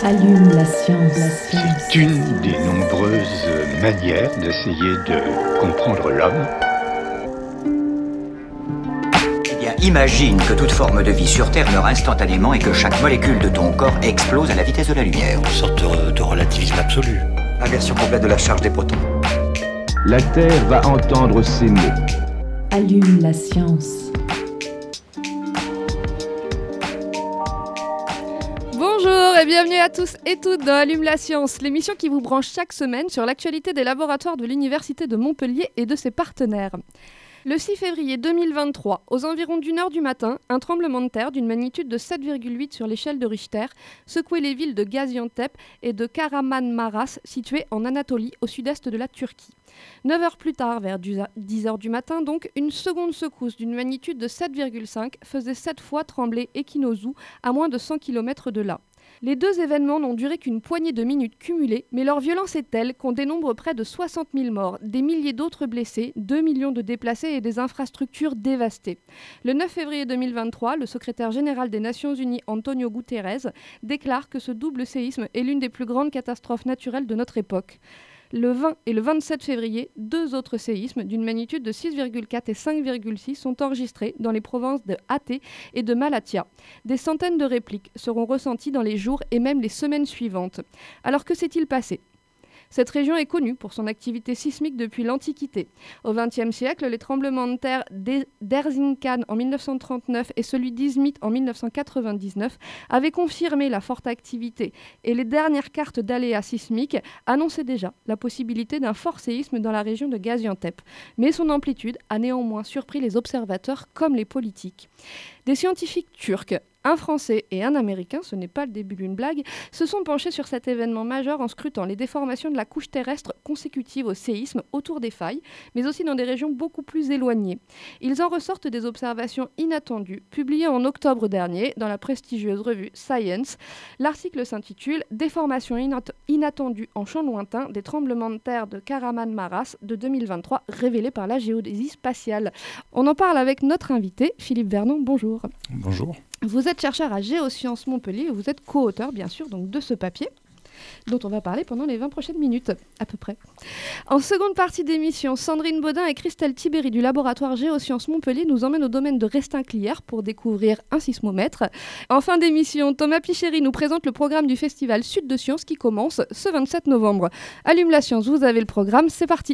Allume la science. C'est une des nombreuses manières d'essayer de comprendre l'homme. Eh bien, imagine que toute forme de vie sur Terre meurt instantanément et que chaque molécule de ton corps explose à la vitesse de la lumière. Une sorte de relativisme absolu. Inversion complète de la charge des protons. La Terre va entendre ces mots. Allume la science. Bonjour et bienvenue à tous et toutes dans Allume la science, l'émission qui vous branche chaque semaine sur l'actualité des laboratoires de l'Université de Montpellier et de ses partenaires. Le 6 février 2023, aux environs d'1h du matin, un tremblement de terre d'une magnitude de 7,8 sur l'échelle de Richter secouait les villes de Gaziantep et de Kahramanmaraş, situées en Anatolie, au sud-est de la Turquie. 9 heures plus tard, vers 10h du matin, donc, une seconde secousse d'une magnitude de 7,5 faisait 7 fois trembler Ekinozou, à moins de 100 km de là. Les deux événements n'ont duré qu'une poignée de minutes cumulées, mais leur violence est telle qu'on dénombre près de 60 000 morts, des milliers d'autres blessés, 2 millions de déplacés et des infrastructures dévastées. Le 9 février 2023, le secrétaire général des Nations Unies, Antonio Guterres, déclare que ce double séisme est l'une des plus grandes catastrophes naturelles de notre époque. Le 20 et le 27 février, deux autres séismes d'une magnitude de 6,4 et 5,6 sont enregistrés dans les provinces de Aceh et de Malatya. Des centaines de répliques seront ressenties dans les jours et même les semaines suivantes. Alors que s'est-il passé ? Cette région est connue pour son activité sismique depuis l'Antiquité. Au XXe siècle, les tremblements de terre d'Erzincan en 1939 et celui d'Izmit en 1999 avaient confirmé la forte activité et les dernières cartes d'aléas sismiques annonçaient déjà la possibilité d'un fort séisme dans la région de Gaziantep. Mais son amplitude a néanmoins surpris les observateurs comme les politiques. Des scientifiques turcs, un Français et un Américain, ce n'est pas le début d'une blague, se sont penchés sur cet événement majeur en scrutant les déformations de la couche terrestre consécutives au séisme autour des failles, mais aussi dans des régions beaucoup plus éloignées. Ils en ressortent des observations inattendues, publiées en octobre dernier dans la prestigieuse revue Science. L'article s'intitule « Déformations inattendues en champ lointain des tremblements de terre de Kahramanmaraş de 2023 révélés par la géodésie spatiale ». On en parle avec notre invité, Philippe Vernon. Bonjour. Bonjour. Vous êtes chercheur à Géosciences Montpellier et vous êtes co-auteur, bien sûr, donc, de ce papier dont on va parler pendant les 20 prochaines minutes, à peu près. En seconde partie d'émission, Sandrine Baudin et Christelle Tibéri du laboratoire Géosciences Montpellier nous emmènent au domaine de Restinclière pour découvrir un sismomètre. En fin d'émission, Thomas Picheri nous présente le programme du Festival Sud de Sciences qui commence ce 27 novembre. Allume la science, vous avez le programme, c'est parti.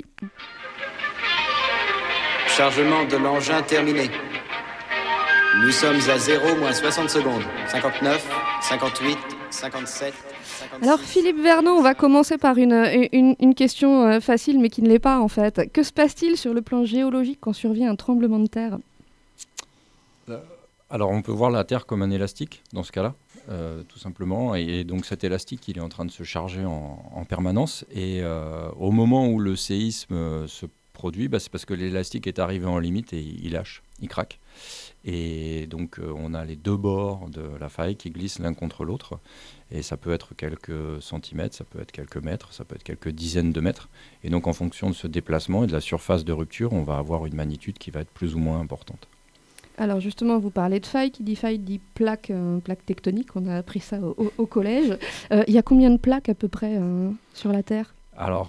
Chargement de l'engin terminé. Nous sommes à 0 moins 60 secondes. 59, 58, 57... 56. Alors Philippe Vernon, on va commencer par une question facile mais qui ne l'est pas en fait. Que se passe-t-il sur le plan géologique quand survient un tremblement de terre ? Alors on peut voir la Terre comme un élastique dans ce cas-là, tout simplement. Et donc cet élastique, il est en train de se charger en permanence. Et au moment où le séisme se produit, c'est parce que l'élastique est arrivé en limite et il lâche, il craque. Et donc on a les deux bords de la faille qui glissent l'un contre l'autre. Et ça peut être quelques centimètres, ça peut être quelques mètres, ça peut être quelques dizaines de mètres. Et donc en fonction de ce déplacement et de la surface de rupture, on va avoir une magnitude qui va être plus ou moins importante. Alors justement, vous parlez de faille, qui dit faille dit plaque, plaque tectonique, on a appris ça au collège. Il y a combien de plaques à peu près sur la Terre ? Alors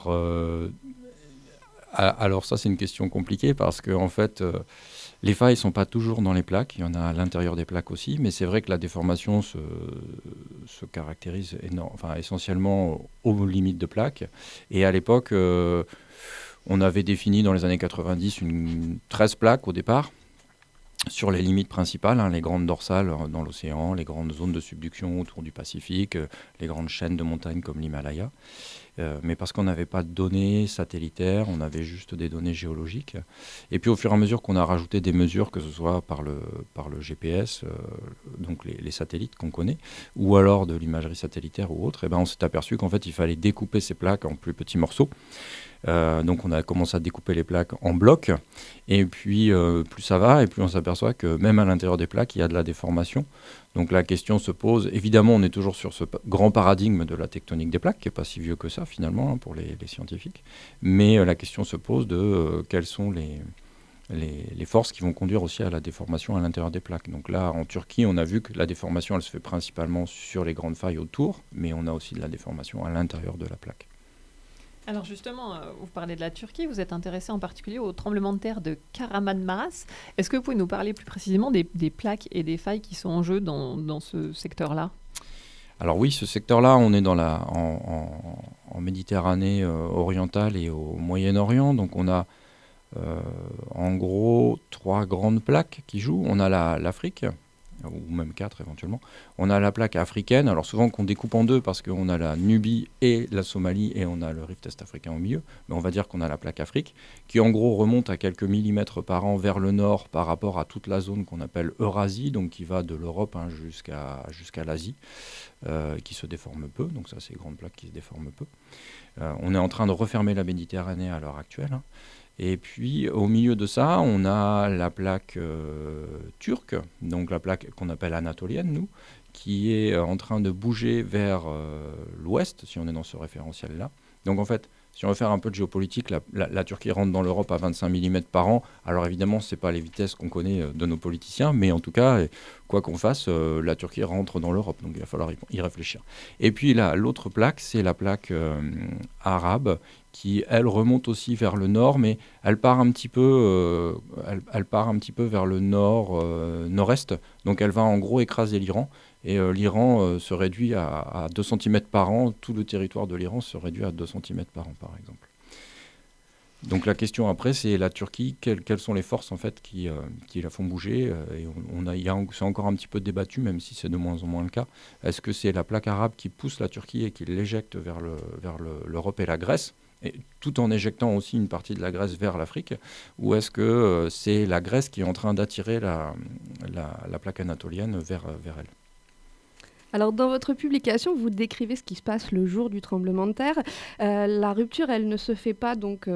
ça c'est une question compliquée parce que en fait... les failles ne sont pas toujours dans les plaques, il y en a à l'intérieur des plaques aussi, mais c'est vrai que la déformation se caractérise essentiellement aux limites de plaques. Et à l'époque, on avait défini dans les années 90 13 plaques au départ, sur les limites principales, les grandes dorsales dans l'océan, les grandes zones de subduction autour du Pacifique, les grandes chaînes de montagnes comme l'Himalaya. Mais parce qu'on n'avait pas de données satellitaires, on avait juste des données géologiques. Et puis au fur et à mesure qu'on a rajouté des mesures, que ce soit par le GPS, donc les satellites qu'on connaît, ou alors de l'imagerie satellitaire ou autre, on s'est aperçu qu'en fait il fallait découper ces plaques en plus petits morceaux. Donc on a commencé à découper les plaques en blocs, et puis plus ça va, et plus on s'aperçoit que même à l'intérieur des plaques, il y a de la déformation. Donc la question se pose, évidemment on est toujours sur ce grand paradigme de la tectonique des plaques, qui n'est pas si vieux que ça finalement pour les scientifiques, mais la question se pose de quelles sont les forces qui vont conduire aussi à la déformation à l'intérieur des plaques. Donc là, en Turquie, on a vu que la déformation, elle se fait principalement sur les grandes failles autour, mais on a aussi de la déformation à l'intérieur de la plaque. Alors justement, vous parlez de la Turquie, vous êtes intéressé en particulier au tremblement de terre de Kahramanmaraş. Est-ce que vous pouvez nous parler plus précisément des plaques et des failles qui sont en jeu dans ce secteur-là ? Alors oui, ce secteur-là, on est en Méditerranée orientale et au Moyen-Orient, donc on a en gros 3 grandes plaques qui jouent. On a l'Afrique, ou même 4 éventuellement. On a la plaque africaine, alors souvent qu'on découpe en 2 parce qu'on a la Nubie et la Somalie et on a le rift est-africain au milieu, mais on va dire qu'on a la plaque Afrique, qui en gros remonte à quelques millimètres par an vers le nord par rapport à toute la zone qu'on appelle Eurasie, donc qui va de l'Europe jusqu'à l'Asie, qui se déforme peu, donc ça c'est les grandes plaques qui se déforment peu. On est en train de refermer la Méditerranée à l'heure actuelle, hein. Et puis au milieu de ça, on a la plaque turque, donc la plaque qu'on appelle anatolienne, nous, qui est en train de bouger vers l'ouest, si on est dans ce référentiel-là. Donc en fait, si on veut faire un peu de géopolitique, la Turquie rentre dans l'Europe à 25 mm par an. Alors évidemment, ce n'est pas les vitesses qu'on connaît de nos politiciens, mais en tout cas, quoi qu'on fasse, la Turquie rentre dans l'Europe. Donc il va falloir y réfléchir. Et puis là, l'autre plaque, c'est la plaque arabe, qui, elle, remonte aussi vers le nord, mais elle part un petit peu vers le nord-est. Donc elle va en gros écraser l'Iran. Et l'Iran se réduit à 2 cm par an. Tout le territoire de l'Iran se réduit à 2 cm par an, par exemple. Donc la question après, c'est la Turquie. Quelles sont les forces en fait qui la font bouger c'est encore un petit peu débattu, même si c'est de moins en moins le cas. Est-ce que c'est la plaque arabe qui pousse la Turquie et qui l'éjecte vers l'Europe et la Grèce, et tout en éjectant aussi une partie de la Grèce vers l'Afrique, ou est-ce que c'est la Grèce qui est en train d'attirer la plaque anatolienne vers elle? Alors, dans votre publication, vous décrivez ce qui se passe le jour du tremblement de terre. La rupture, elle ne se fait pas donc,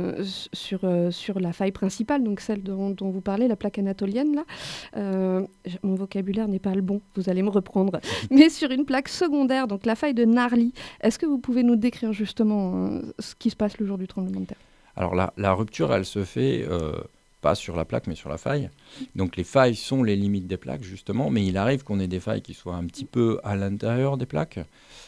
sur la faille principale, donc celle dont vous parlez, la plaque anatolienne. Là. Mon vocabulaire n'est pas le bon, vous allez me reprendre. Mais sur une plaque secondaire, donc la faille de Narli. Est-ce que vous pouvez nous décrire justement ce qui se passe le jour du tremblement de terre ? Alors, la rupture, elle se fait... pas sur la plaque, mais sur la faille. Donc les failles sont les limites des plaques, justement, mais il arrive qu'on ait des failles qui soient un petit peu à l'intérieur des plaques.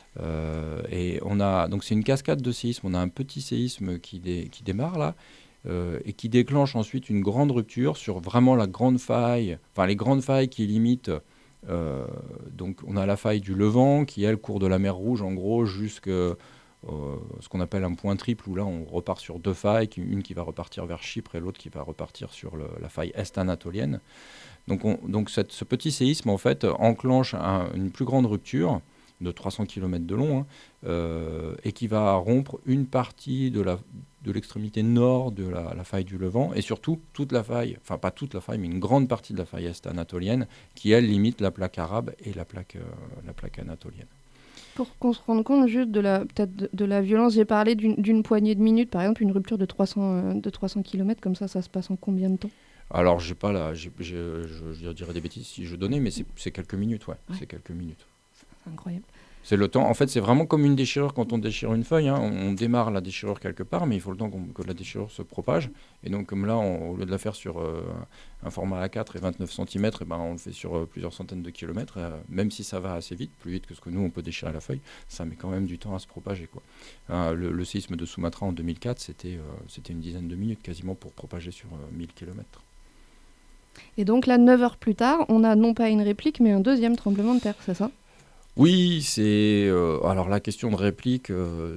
Et donc c'est une cascade de séismes. On a un petit séisme qui démarre là, et qui déclenche ensuite une grande rupture sur vraiment la grande faille, enfin les grandes failles qui limitent. Donc on a la faille du Levant, qui elle court de la mer Rouge, en gros, jusqu'à... ce qu'on appelle un point triple, où là on repart sur 2 failles, une qui va repartir vers Chypre et l'autre qui va repartir sur la faille est-anatolienne. Donc ce petit séisme en fait enclenche une plus grande rupture de 300 km de long, et qui va rompre une partie de l'extrémité nord de la faille du Levant, et surtout toute la faille, enfin pas toute la faille, mais une grande partie de la faille est-anatolienne qui elle limite la plaque arabe et la plaque anatolienne. Pour qu'on se rende compte juste de la violence, j'ai parlé d'une poignée de minutes, par exemple une rupture de 300 km, comme ça se passe en combien de temps ? Alors je dirais des bêtises si je donnais, mais c'est quelques minutes, ouais. C'est quelques minutes. C'est incroyable. C'est le temps. En fait, c'est vraiment comme une déchirure quand on déchire une feuille, hein. On démarre la déchirure quelque part, mais il faut le temps que la déchirure se propage. Et donc, comme là, au lieu de la faire sur un format A4 et 29 cm, on le fait sur plusieurs centaines de kilomètres. Même si ça va assez vite, plus vite que ce que nous, on peut déchirer la feuille, ça met quand même du temps à se propager, quoi. Le séisme de Sumatra en 2004, c'était une dizaine de minutes quasiment pour propager sur 1000 km. Et donc là, 9 heures plus tard, on a non pas une réplique, mais un deuxième tremblement de terre, c'est ça ? Oui, c'est... alors la question de réplique,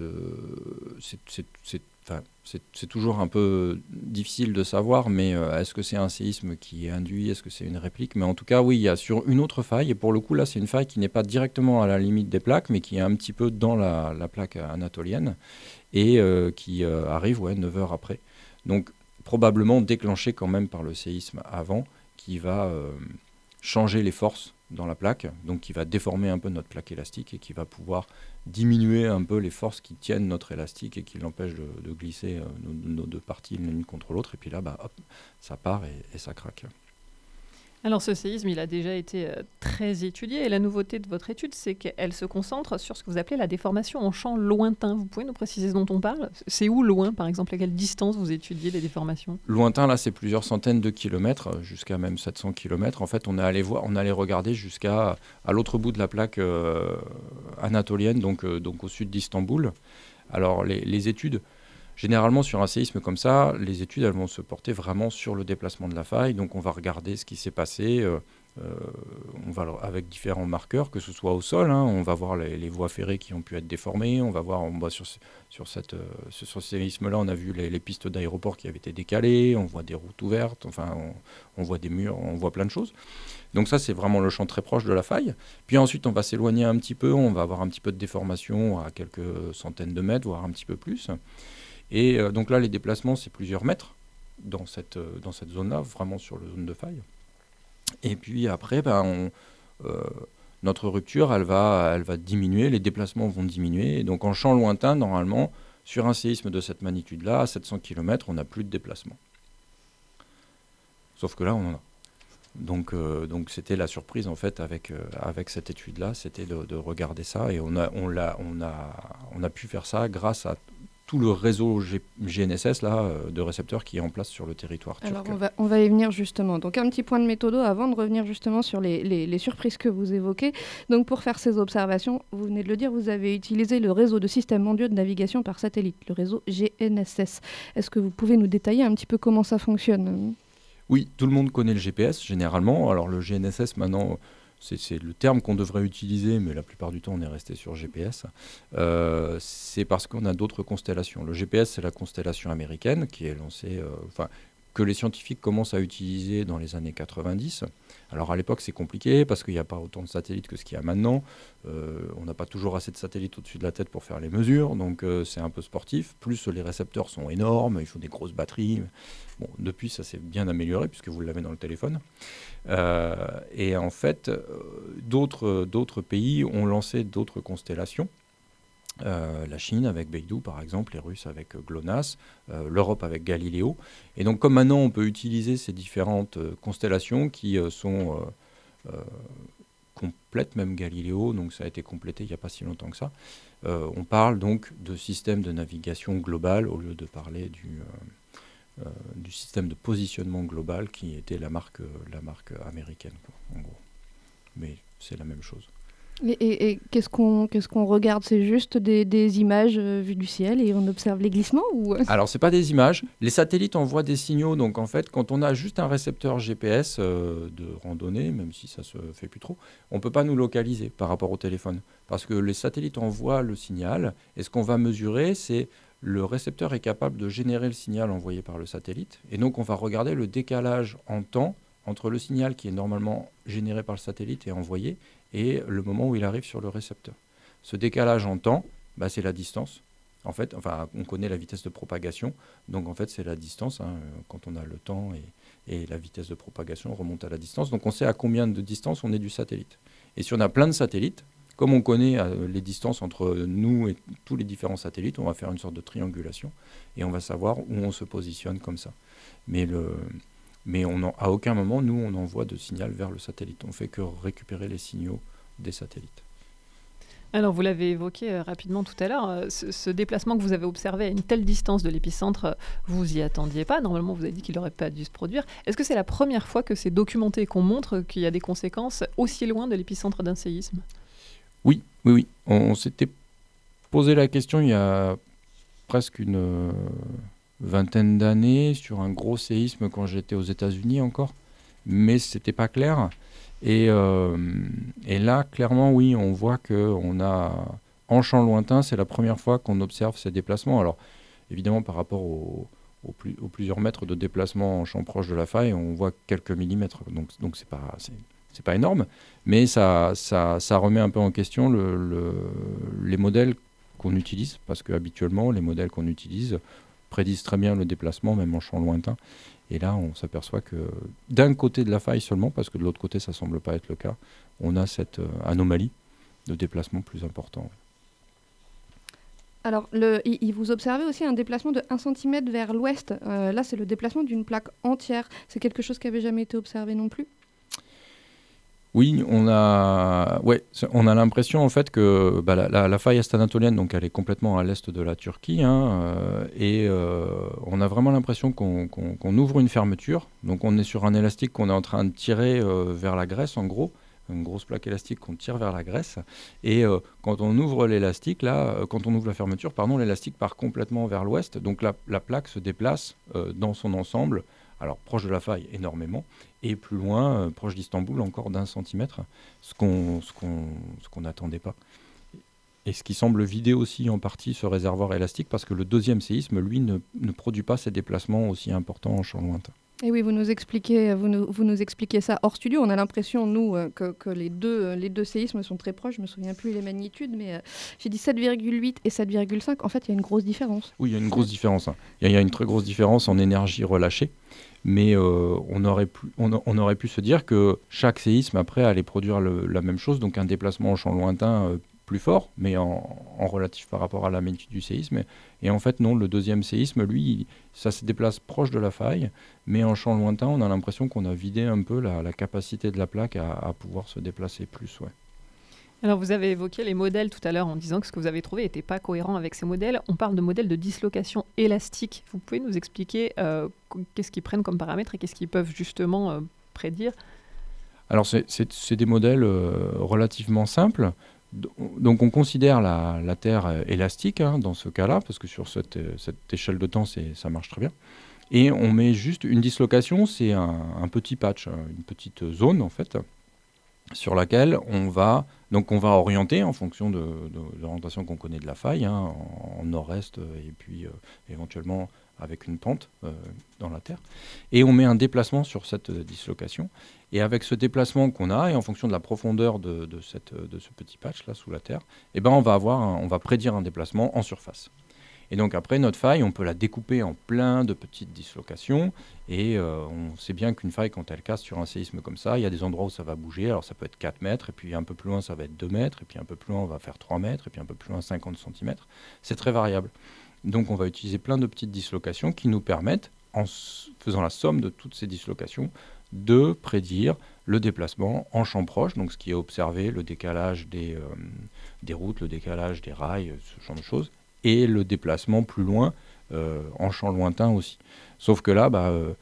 c'est toujours un peu difficile de savoir, mais est-ce que c'est un séisme qui est induit, est-ce que c'est une réplique ? Mais en tout cas, oui, il y a sur une autre faille, et pour le coup, là, c'est une faille qui n'est pas directement à la limite des plaques, mais qui est un petit peu dans la plaque anatolienne, et qui arrive 9 heures après. Donc, probablement déclenché quand même par le séisme avant, qui va changer les forces dans la plaque, donc qui va déformer un peu notre plaque élastique et qui va pouvoir diminuer un peu les forces qui tiennent notre élastique et qui l'empêchent de glisser nos 2 parties l'une contre l'autre. Et puis là, hop, ça part et ça craque. Alors ce séisme, il a déjà été très étudié et la nouveauté de votre étude, c'est qu'elle se concentre sur ce que vous appelez la déformation en champ lointain. Vous pouvez nous préciser ce dont on parle ? C'est où loin, par exemple, à quelle distance vous étudiez les déformations ? Lointain, là, c'est plusieurs centaines de kilomètres, jusqu'à même 700 kilomètres. En fait, on allait regarder jusqu'à l'autre bout de la plaque anatolienne, donc au sud d'Istanbul. Alors les études... Généralement, sur un séisme comme ça, les études elles vont se porter vraiment sur le déplacement de la faille. Donc, on va regarder ce qui s'est passé avec différents marqueurs, que ce soit au sol. On va voir les voies ferrées qui ont pu être déformées. On va voir sur ce séisme-là, on a vu les pistes d'aéroport qui avaient été décalées. On voit des routes ouvertes. Enfin, on voit des murs. On voit plein de choses. Donc ça, c'est vraiment le champ très proche de la faille. Puis ensuite, on va s'éloigner un petit peu. On va avoir un petit peu de déformation à quelques centaines de mètres, voire un petit peu plus. Et donc là, les déplacements, c'est plusieurs mètres dans cette zone-là, vraiment sur la zone de faille. Et puis après, notre rupture, elle va diminuer, les déplacements vont diminuer. Et donc en champ lointain, normalement, sur un séisme de cette magnitude-là, à 700 km, on n'a plus de déplacement. Sauf que là, on en a. Donc c'était la surprise en fait avec cette étude-là, c'était de regarder ça. Et on a pu faire ça grâce à tout le réseau GNSS de récepteurs qui est en place sur le territoire turc. Alors on va y venir justement. Donc un petit point de méthodo avant de revenir justement sur les surprises que vous évoquez. Donc pour faire ces observations, vous venez de le dire, vous avez utilisé le réseau de systèmes mondiaux de navigation par satellite, le réseau GNSS. Est-ce que vous pouvez nous détailler un petit peu comment ça fonctionne ? Oui, tout le monde connaît le GPS généralement. Alors le GNSS maintenant... C'est le terme qu'on devrait utiliser, mais la plupart du temps, on est resté sur GPS. C'est parce qu'on a d'autres constellations. Le GPS, c'est la constellation américaine qui est lancée, que les scientifiques commencent à utiliser dans les années 90. Alors à l'époque, c'est compliqué parce qu'il n'y a pas autant de satellites que ce qu'il y a maintenant. On n'a pas toujours assez de satellites au-dessus de la tête pour faire les mesures, donc c'est un peu sportif. Plus les récepteurs sont énormes, il faut des grosses batteries. Bon, depuis, ça s'est bien amélioré puisque vous l'avez dans le téléphone. Et en fait, d'autres pays ont lancé d'autres constellations. La Chine avec Beidou par exemple, les Russes avec GLONASS, l'Europe avec Galileo. Et donc comme maintenant on peut utiliser ces différentes constellations qui sont complètes, même Galileo, donc ça a été complété il n'y a pas si longtemps que ça, on parle donc de système de navigation global au lieu de parler du système de positionnement global qui était la marque américaine, quoi, en gros. Mais c'est la même chose. Et qu'est-ce qu'on regarde ? C'est juste des images vues du ciel et on observe les glissements ou... Alors, ce n'est pas des images. Les satellites envoient des signaux. Donc, en fait, quand on a juste un récepteur GPS de randonnée, même si ça ne se fait plus trop, on ne peut pas nous localiser par rapport au téléphone. Parce que les satellites envoient le signal. Et ce qu'on va mesurer, c'est le récepteur est capable de générer le signal envoyé par le satellite. Et donc, on va regarder le décalage en temps entre le signal qui est normalement généré par le satellite et envoyé et le moment où il arrive sur le récepteur. Ce décalage en temps, c'est la distance. En fait, on connaît la vitesse de propagation, donc en fait c'est la distance. Quand on a le temps et la vitesse de propagation, on remonte à la distance. Donc on sait à combien de distance on est du satellite. Et si on a plein de satellites, comme on connaît les distances entre nous et tous les différents satellites, on va faire une sorte de triangulation et on va savoir où on se positionne comme ça. Mais à aucun moment, nous, on envoie de signal vers le satellite. On ne fait que récupérer les signaux des satellites. Alors, vous l'avez évoqué rapidement tout à l'heure, ce déplacement que vous avez observé à une telle distance de l'épicentre, vous y attendiez pas. Normalement, vous avez dit qu'il n'aurait pas dû se produire. Est-ce que c'est la première fois que c'est documenté, qu'on montre qu'il y a des conséquences aussi loin de l'épicentre d'un séisme ? Oui. On s'était posé la question il y a presque une vingtaine d'années sur un gros séisme quand j'étais aux États-Unis encore, mais c'était pas clair. Et là, clairement, oui, on voit qu'on a, en champ lointain, c'est la première fois qu'on observe ces déplacements. Alors, évidemment, par rapport aux plusieurs mètres de déplacement en champ proche de la faille, on voit quelques millimètres. Donc c'est pas énorme, mais ça remet un peu en question les modèles qu'on utilise, parce qu'habituellement, les modèles qu'on utilise prédisent très bien le déplacement, même en champ lointain. Et là, on s'aperçoit que d'un côté de la faille seulement, parce que de l'autre côté, ça ne semble pas être le cas, on a cette anomalie de déplacement plus important. Alors, vous observez aussi un déplacement de 1 cm vers l'ouest. Là, c'est le déplacement d'une plaque entière. C'est quelque chose qui n'avait jamais été observé non plus ? Oui, on a l'impression en fait que la faille est-anatolienne, donc elle est complètement à l'est de la Turquie, et on a vraiment l'impression qu'on ouvre une fermeture. Donc on est sur un élastique qu'on est en train de tirer vers la Grèce, en gros, une grosse plaque élastique qu'on tire vers la Grèce. Et quand on ouvre l'élastique, quand on ouvre la fermeture, l'élastique part complètement vers l'ouest. Donc la plaque se déplace dans son ensemble. Alors, proche de la faille, énormément, et plus loin, proche d'Istanbul, encore d'1 centimètre, ce qu'on n'attendait pas. Et ce qui semble vider aussi en partie ce réservoir élastique, parce que le deuxième séisme, lui, ne produit pas ces déplacements aussi importants en champ lointain. Et oui, vous nous expliquez ça hors studio. On a l'impression, nous, que les deux séismes sont très proches. Je ne me souviens plus les magnitudes, mais j'ai dit 7,8 et 7,5. En fait, il y a une grosse différence. Oui, il y a une grosse différence. Il y a une très grosse différence en énergie relâchée. Mais on aurait pu se dire que chaque séisme, après, allait produire la même chose, donc un déplacement en champ lointain plus fort, mais en relatif par rapport à la magnitude du séisme. Et en fait, non, le deuxième séisme, lui, ça se déplace proche de la faille, mais en champ lointain, on a l'impression qu'on a vidé un peu la capacité de la plaque à pouvoir se déplacer plus. Ouais. Alors, vous avez évoqué les modèles tout à l'heure en disant que ce que vous avez trouvé n'était pas cohérent avec ces modèles. On parle de modèles de dislocation élastique. Vous pouvez nous expliquer qu'est-ce qu'ils prennent comme paramètres et qu'est-ce qu'ils peuvent justement prédire? Alors, c'est des modèles relativement simples. Donc, on considère la Terre élastique dans ce cas-là, parce que sur cette échelle de temps, ça marche très bien. Et on met juste une dislocation, c'est un petit patch, une petite zone en fait, sur laquelle on va orienter en fonction de l'orientation qu'on connaît de la faille, en nord-est et puis éventuellement avec une pente dans la terre. Et on met un déplacement sur cette dislocation. Et avec ce déplacement qu'on a, et en fonction de la profondeur de ce petit patch là sous la terre, on va prédire un déplacement en surface. Et donc après, notre faille, on peut la découper en plein de petites dislocations. Et on sait bien qu'une faille, quand elle casse sur un séisme comme ça, il y a des endroits où ça va bouger. Alors ça peut être 4 mètres, et puis un peu plus loin, ça va être 2 mètres, et puis un peu plus loin, on va faire 3 mètres, et puis un peu plus loin, 50 cm. C'est très variable. Donc on va utiliser plein de petites dislocations qui nous permettent, en faisant la somme de toutes ces dislocations, de prédire le déplacement en champ proche, donc ce qui est observé, le décalage des routes, le décalage des rails, ce genre de choses, et le déplacement plus loin en champ lointain aussi. Sauf que là,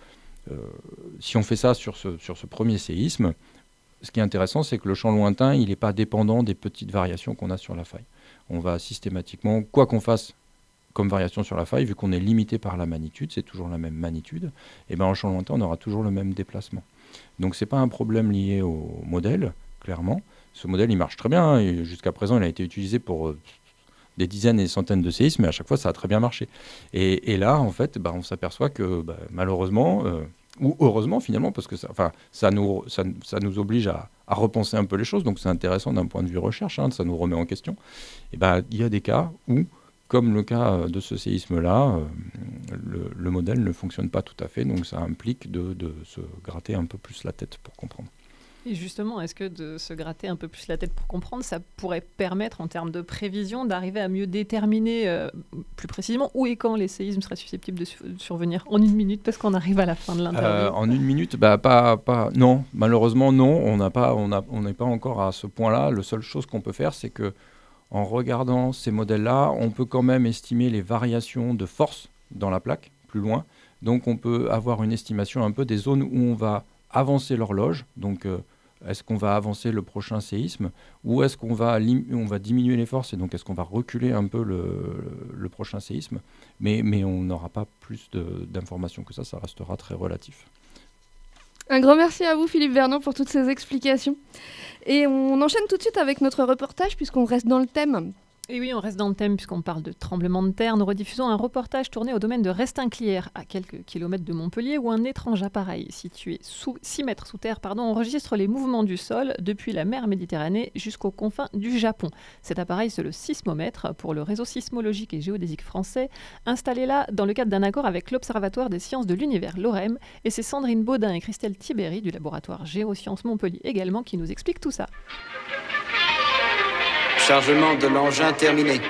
si on fait ça sur ce premier séisme, ce qui est intéressant, c'est que le champ lointain, il n'est pas dépendant des petites variations qu'on a sur la faille. On va systématiquement, quoi qu'on fasse comme variation sur la faille, vu qu'on est limité par la magnitude, c'est toujours la même magnitude, et en champ lointain, on aura toujours le même déplacement. Donc ce n'est pas un problème lié au modèle, clairement. Ce modèle, il marche très bien, et jusqu'à présent, il a été utilisé pour des dizaines et des centaines de séismes, mais à chaque fois, ça a très bien marché. Et là, en fait, on s'aperçoit que malheureusement, ou heureusement finalement, parce que ça nous oblige à repenser un peu les choses, donc c'est intéressant d'un point de vue recherche, ça nous remet en question. Et il y a des cas où, comme le cas de ce séisme-là, le modèle ne fonctionne pas tout à fait, donc ça implique de se gratter un peu plus la tête pour comprendre. Et justement, est-ce que de se gratter un peu plus la tête pour comprendre, ça pourrait permettre, en termes de prévision, d'arriver à mieux déterminer plus précisément où et quand les séismes seraient susceptibles de survenir en 1 minute, parce qu'on arrive à la fin de l'interview? En 1 minute, non. Malheureusement, non. On n'est pas encore à ce point-là. La seule chose qu'on peut faire, c'est que en regardant ces modèles-là, on peut quand même estimer les variations de force dans la plaque, plus loin. Donc on peut avoir une estimation un peu des zones où on va avancer l'horloge. Donc est-ce qu'on va avancer le prochain séisme, ou est-ce qu'on va diminuer les forces, et donc est-ce qu'on va reculer un peu le prochain séisme, mais on n'aura pas plus d'informations que ça restera très relatif. Un grand merci à vous, Philippe Vernon, pour toutes ces explications. Et on enchaîne tout de suite avec notre reportage, puisqu'on reste dans le thème. Et oui, on reste dans le thème puisqu'on parle de tremblement de terre. Nous rediffusons un reportage tourné au domaine de Restinclière, à quelques kilomètres de Montpellier, où un étrange appareil situé 6 mètres sous terre enregistre les mouvements du sol depuis la mer Méditerranée jusqu'aux confins du Japon. Cet appareil, c'est le sismomètre pour le réseau sismologique et géodésique français, installé là dans le cadre d'un accord avec l'Observatoire des sciences de l'univers, l'OREM, et c'est Sandrine Baudin et Christelle Thibéry du laboratoire Géosciences Montpellier également qui nous expliquent tout ça. Chargement de l'engin terminé.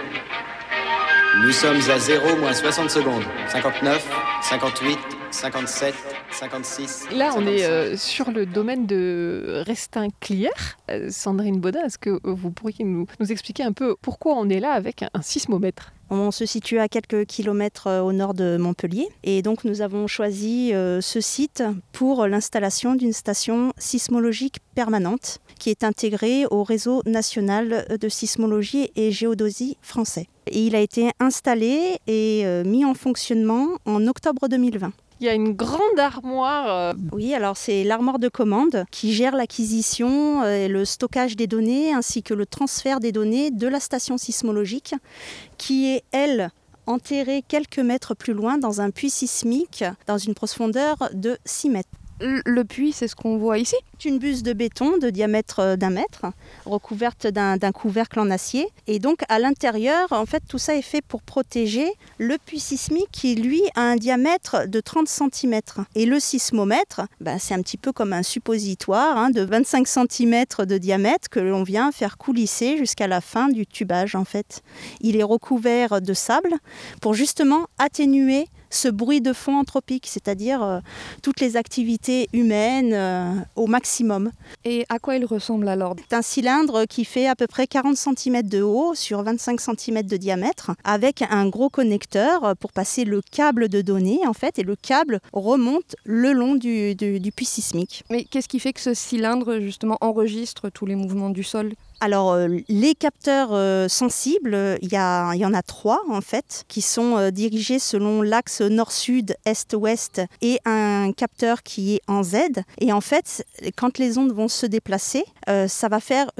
Nous sommes à 0 moins 60 secondes. 59, 58, 57, 56. Là, on 55. est sur le domaine de Restinclière. Sandrine Baudin, est-ce que vous pourriez nous expliquer un peu pourquoi on est là avec un sismomètre ? On se situe à quelques kilomètres au nord de Montpellier et donc nous avons choisi ce site pour l'installation d'une station sismologique permanente qui est intégrée au réseau national de sismologie et géodésie français. Et il a été installé et mis en fonctionnement en octobre 2020. Il y a une grande armoire. Oui, alors c'est l'armoire de commande qui gère l'acquisition et le stockage des données ainsi que le transfert des données de la station sismologique qui est, elle, enterrée quelques mètres plus loin dans un puits sismique dans une profondeur de 6 mètres. Le puits, c'est ce qu'on voit ici ? C'est une buse de béton de diamètre d'1 mètre, recouverte d'un couvercle en acier. Et donc à l'intérieur, en fait, tout ça est fait pour protéger le puits sismique qui, lui, a un diamètre de 30 cm. Et le sismomètre, c'est un petit peu comme un suppositoire de 25 cm de diamètre que l'on vient faire coulisser jusqu'à la fin du tubage, en fait. Il est recouvert de sable pour justement atténuer ce bruit de fond anthropique, c'est-à-dire toutes les activités humaines au maximum. Et à quoi il ressemble alors ? C'est un cylindre qui fait à peu près 40 cm de haut sur 25 cm de diamètre, avec un gros connecteur pour passer le câble de données, en fait, et le câble remonte le long du puits sismique. Mais qu'est-ce qui fait que ce cylindre, justement, enregistre tous les mouvements du sol ? Alors, les capteurs sensibles, il y en a 3 en fait, qui sont dirigés selon l'axe nord-sud, est-ouest et un capteur qui est en Z. Et en fait, quand les ondes vont se déplacer, ça va faire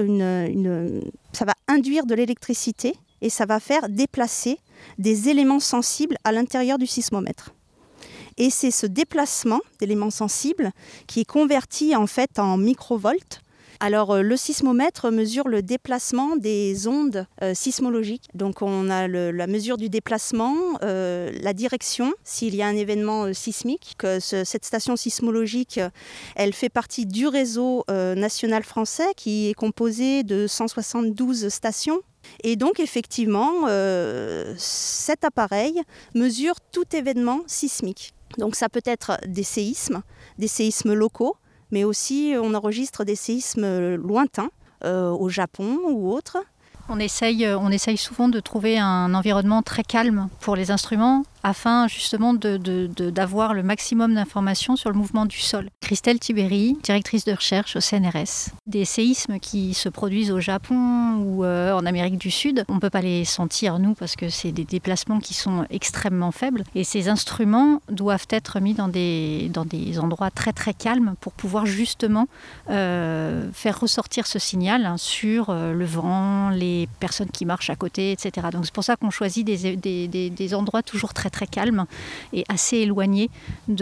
ça va induire de l'électricité et ça va faire déplacer des éléments sensibles à l'intérieur du sismomètre. Et c'est ce déplacement d'éléments sensibles qui est converti en fait en microvolts. Alors, le sismomètre mesure le déplacement des ondes sismologiques. Donc, on a la mesure du déplacement, la direction, s'il y a un événement sismique. Cette station sismologique, elle fait partie du réseau national français qui est composé de 172 stations. Et donc, effectivement, cet appareil mesure tout événement sismique. Donc, ça peut être des séismes locaux, mais aussi on enregistre des séismes lointains au Japon ou autres. On essaye souvent de trouver un environnement très calme pour les instruments afin justement d'avoir le maximum d'informations sur le mouvement du sol. Christelle Tibéry, directrice de recherche au CNRS. Des séismes qui se produisent au Japon ou en Amérique du Sud, on ne peut pas les sentir nous parce que c'est des déplacements qui sont extrêmement faibles et ces instruments doivent être mis dans des endroits très très calmes pour pouvoir justement faire ressortir ce signal sur le vent, les personnes qui marchent à côté, etc. Donc c'est pour ça qu'on choisit des endroits toujours très très calme et assez éloigné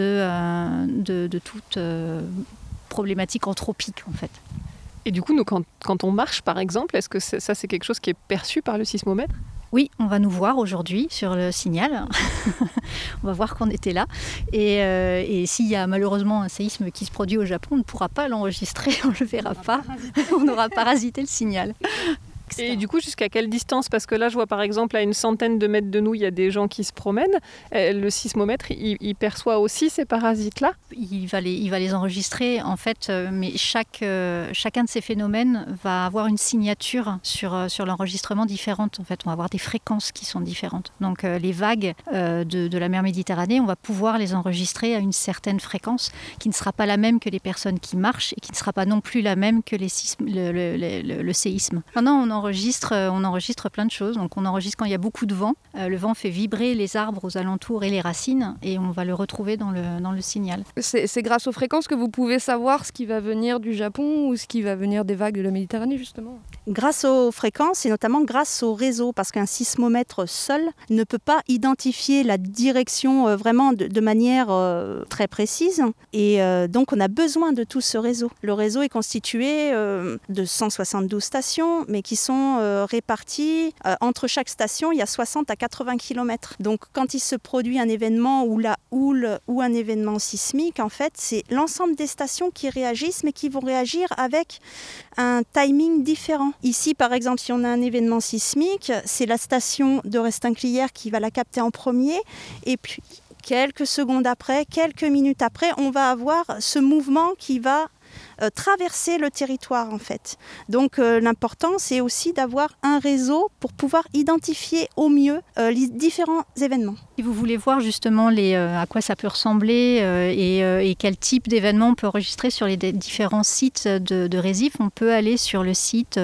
de toute problématique anthropique en fait. Et du coup, nous, quand on marche par exemple, est-ce que ça c'est quelque chose qui est perçu par le sismomètre ? Oui, on va nous voir aujourd'hui sur le signal. On va voir qu'on était là. Et s'il y a malheureusement un séisme qui se produit au Japon, on ne pourra pas l'enregistrer, on ne le verra pas. On aura parasité le signal. Et du coup, jusqu'à quelle distance ? Parce que là, je vois par exemple à une centaine de mètres de nous, il y a des gens qui se promènent. Le sismomètre, il perçoit aussi ces parasites-là ? Il va les enregistrer, en fait, mais chacun de ces phénomènes va avoir une signature sur l'enregistrement différente. En fait, on va avoir des fréquences qui sont différentes. Donc, les vagues de la mer Méditerranée, on va pouvoir les enregistrer à une certaine fréquence qui ne sera pas la même que les personnes qui marchent et qui ne sera pas non plus la même que le séisme. Maintenant, on enregistre plein de choses. Donc on enregistre quand il y a beaucoup de vent. Le vent fait vibrer les arbres aux alentours et les racines et on va le retrouver dans le signal. C'est grâce aux fréquences que vous pouvez savoir ce qui va venir du Japon ou ce qui va venir des vagues de la Méditerranée justement ? Grâce aux fréquences et notamment grâce au réseau, parce qu'un sismomètre seul ne peut pas identifier la direction vraiment de manière très précise. Et donc on a besoin de tout ce réseau. Le réseau est constitué de 172 stations, mais qui sont répartis entre chaque station, il y a 60 à 80 km. Donc quand il se produit un événement ou la houle ou un événement sismique, en fait, c'est l'ensemble des stations qui réagissent, mais qui vont réagir avec un timing différent. Ici, par exemple, si on a un événement sismique, c'est la station de Restinclière qui va la capter en premier, et puis quelques secondes après, quelques minutes après, on va avoir ce mouvement qui va traverser le territoire en fait. Donc l'important c'est aussi d'avoir un réseau pour pouvoir identifier au mieux les différents événements. Si vous voulez voir justement à quoi ça peut ressembler et quel type d'événement on peut enregistrer sur les différents sites de Resif, on peut aller sur le site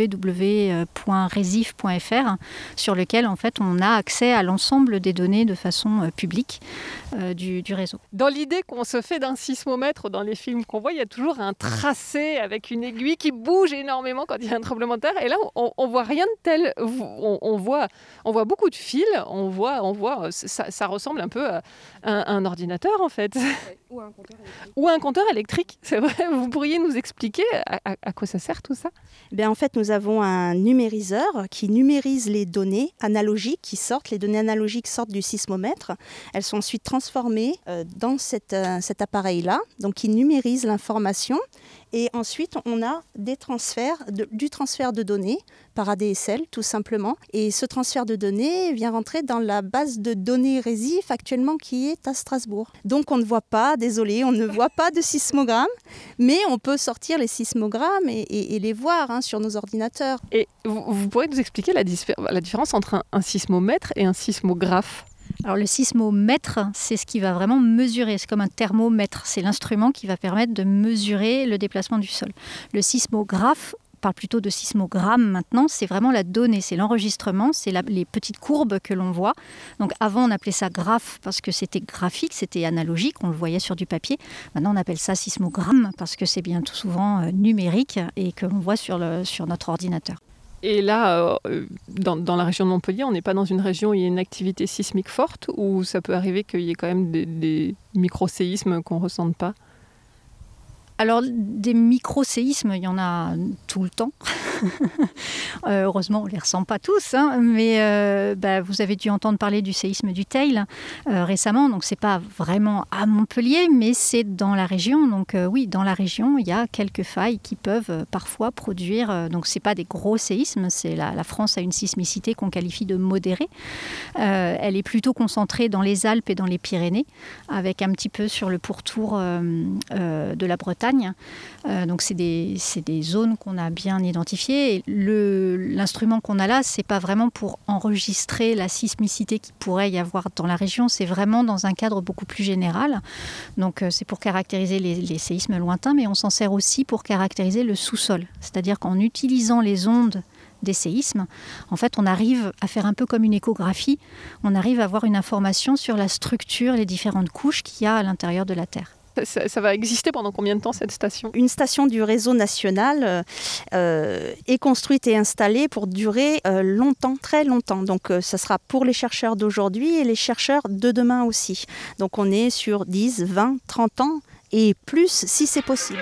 www.resif.fr sur lequel en fait on a accès à l'ensemble des données de façon publique du réseau. Dans l'idée qu'on se fait d'un sismomètre dans les films qu'on voit, il y a toujours un tracé avec une aiguille qui bouge énormément quand il y a un tremblement de terre. Et là, on voit rien de tel. On voit beaucoup de fils. On voit ça ressemble un peu à un ordinateur en fait. Ou un compteur électrique. Ou un compteur électrique, c'est vrai. Vous pourriez nous expliquer à quoi ça sert tout ça ? En fait, nous avons un numériseur qui numérise les données analogiques qui sortent. Les données analogiques sortent du sismomètre. Elles sont ensuite transformées dans cet appareil-là, donc qui numérise l'information. Et ensuite, on a du transfert de données par ADSL, tout simplement. Et ce transfert de données vient rentrer dans la base de données Resif actuellement qui est à Strasbourg. Donc, on ne voit pas de sismogramme, mais on peut sortir les sismogrammes et les voir sur nos ordinateurs. Et vous pourriez nous expliquer la différence entre un sismomètre et un sismographe ? Alors le sismomètre, c'est ce qui va vraiment mesurer, c'est comme un thermomètre, c'est l'instrument qui va permettre de mesurer le déplacement du sol. Le sismographe, on parle plutôt de sismogramme maintenant, c'est vraiment la donnée, c'est l'enregistrement, c'est les petites courbes que l'on voit. Donc avant on appelait ça graphe parce que c'était graphique, c'était analogique, on le voyait sur du papier. Maintenant on appelle ça sismogramme parce que c'est bien tout souvent numérique et que l'on voit sur notre ordinateur. Et là, dans la région de Montpellier, on n'est pas dans une région où il y a une activité sismique forte, ou ça peut arriver qu'il y ait quand même des micro-séismes qu'on ne ressente pas ? Alors, des micro-séismes, il y en a tout le temps. Heureusement, on ne les ressent pas tous, mais vous avez dû entendre parler du séisme du Teil récemment. Donc, ce n'est pas vraiment à Montpellier, mais c'est dans la région. Donc, oui, dans la région, il y a quelques failles qui peuvent parfois produire. Donc, ce n'est pas des gros séismes. La France a une sismicité qu'on qualifie de modérée. Elle est plutôt concentrée dans les Alpes et dans les Pyrénées, avec un petit peu sur le pourtour de la Bretagne. Donc c'est des zones qu'on a bien identifiées. Et l'instrument qu'on a là, c'est pas vraiment pour enregistrer la sismicité qu'il pourrait y avoir dans la région, c'est vraiment dans un cadre beaucoup plus général. Donc c'est pour caractériser les séismes lointains, mais on s'en sert aussi pour caractériser le sous-sol. C'est-à-dire qu'en utilisant les ondes des séismes, en fait, on arrive à faire un peu comme une échographie. On arrive à avoir une information sur la structure, les différentes couches qu'il y a à l'intérieur de la Terre. Ça va exister pendant combien de temps cette station ? Une station du réseau national est construite et installée pour durer longtemps, très longtemps. Donc ça sera pour les chercheurs d'aujourd'hui et les chercheurs de demain aussi. Donc on est sur 10, 20, 30 ans et plus si c'est possible.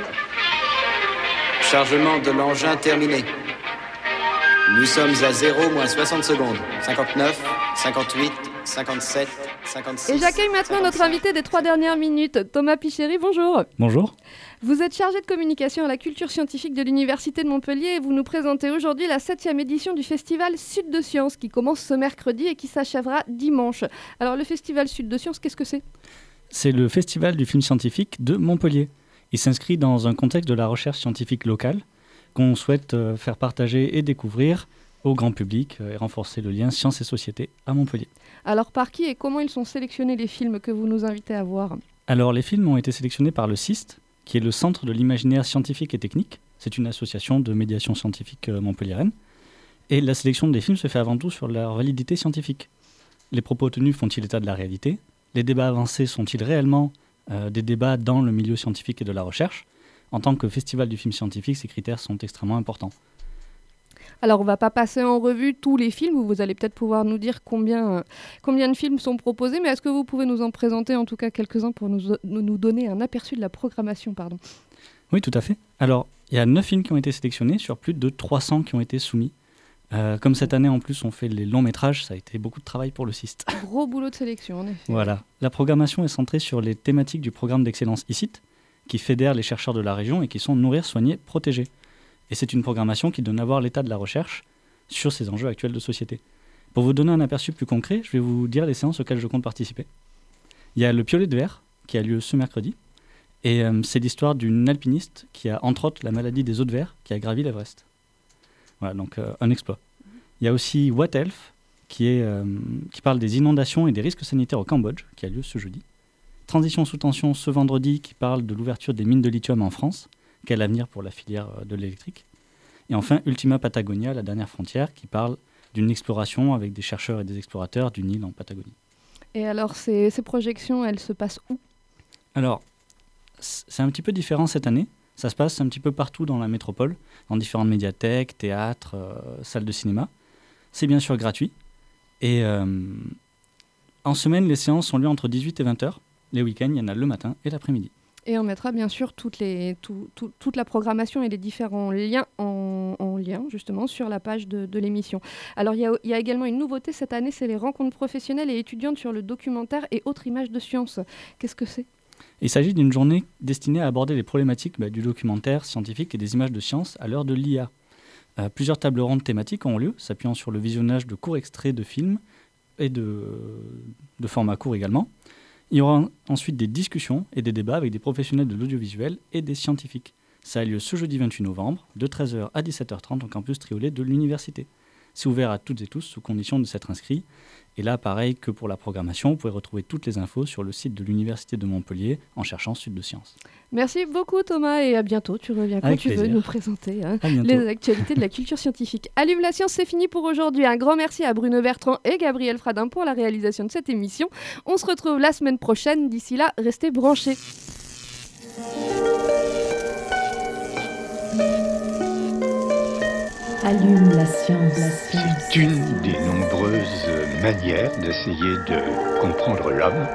Chargement de l'engin terminé. Nous sommes à 0 moins 60 secondes. 59, 58, 57, 56... Et j'accueille maintenant notre invité des 3 dernières minutes, Thomas Picheri, bonjour. Bonjour. Vous êtes chargé de communication à la culture scientifique de l'Université de Montpellier et vous nous présentez aujourd'hui la 7e édition du Festival Sud de Sciences qui commence ce mercredi et qui s'achèvera dimanche. Alors le Festival Sud de Sciences, qu'est-ce que c'est ? C'est le festival du film scientifique de Montpellier. Il s'inscrit dans un contexte de la recherche scientifique locale qu'on souhaite faire partager et découvrir au grand public et renforcer le lien sciences et société à Montpellier. Alors par qui et comment ils sont sélectionnés les films que vous nous invitez à voir ? Alors les films ont été sélectionnés par le CIST, qui est le Centre de l'imaginaire scientifique et technique. C'est une association de médiation scientifique montpelliéraine. Et la sélection des films se fait avant tout sur leur validité scientifique. Les propos tenus font-ils état de la réalité ? Les débats avancés sont-ils réellement des débats dans le milieu scientifique et de la recherche ? En tant que festival du film scientifique, ces critères sont extrêmement importants. Alors, on ne va pas passer en revue tous les films, vous allez peut-être pouvoir nous dire combien de films sont proposés, mais est-ce que vous pouvez nous en présenter en tout cas quelques-uns pour nous donner un aperçu de la programmation, pardon. Oui, tout à fait. Alors, il y a 9 films qui ont été sélectionnés sur plus de 300 qui ont été soumis. Comme cette année, en plus, on fait les longs métrages, ça a été beaucoup de travail pour le CIST. Gros boulot de sélection, en effet. Voilà. La programmation est centrée sur les thématiques du programme d'excellence ICIT, qui fédère les chercheurs de la région et qui sont nourrir, soigner, protéger. Et c'est une programmation qui donne à voir l'état de la recherche sur ces enjeux actuels de société. Pour vous donner un aperçu plus concret, je vais vous dire les séances auxquelles je compte participer. Il y a le Piolet de verre qui a lieu ce mercredi. Et c'est l'histoire d'une alpiniste qui a entre autres la maladie des os de verre qui a gravi l'Everest. Voilà, donc un exploit. Il y a aussi What Elf qui parle des inondations et des risques sanitaires au Cambodge, qui a lieu ce jeudi. Transition sous tension ce vendredi qui parle de l'ouverture des mines de lithium en France, quel avenir pour la filière de l'électrique. Et enfin Ultima Patagonia, la dernière frontière, qui parle d'une exploration avec des chercheurs et des explorateurs d'une île en Patagonie. Et alors ces projections, elles se passent où ? Alors, c'est un petit peu différent cette année. Ça se passe un petit peu partout dans la métropole, dans différentes médiathèques, théâtres, salles de cinéma. C'est bien sûr gratuit. Et en semaine, les séances ont lieu entre 18 et 20h. Les week-ends, il y en a le matin et l'après-midi. Et on mettra bien sûr toute la programmation et les différents liens en lien justement sur la page de l'émission. Alors il y a également une nouveauté cette année, c'est les rencontres professionnelles et étudiantes sur le documentaire et autres images de science. Qu'est-ce que c'est ? Il s'agit d'une journée destinée à aborder les problématiques du documentaire scientifique et des images de science à l'heure de l'IA. Plusieurs tables rondes thématiques ont lieu, s'appuyant sur le visionnage de courts extraits de films et de formats courts également. Il y aura ensuite des discussions et des débats avec des professionnels de l'audiovisuel et des scientifiques. Ça a lieu ce jeudi 28 novembre, de 13h à 17h30 au campus Triolet de l'université. C'est ouvert à toutes et tous sous condition de s'être inscrit. Et là, pareil que pour la programmation, vous pouvez retrouver toutes les infos sur le site de l'Université de Montpellier en cherchant Sud de Sciences. Merci beaucoup Thomas et à bientôt. Tu reviens quand tu veux nous présenter les actualités de la culture scientifique. Allume la science, c'est fini pour aujourd'hui. Un grand merci à Bruno Bertrand et Gabriel Fradin pour la réalisation de cette émission. On se retrouve la semaine prochaine. D'ici là, restez branchés. Allume la science. C'est une des nombreuses manières d'essayer de comprendre l'homme.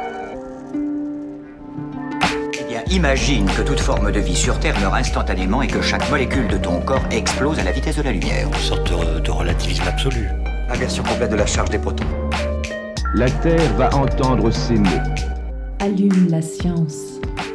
Eh bien, imagine que toute forme de vie sur Terre meurt instantanément et que chaque molécule de ton corps explose à la vitesse de la lumière. Une sorte de relativisme absolu. Inversion complète de la charge des protons. La Terre va entendre ces mots. Allume la science.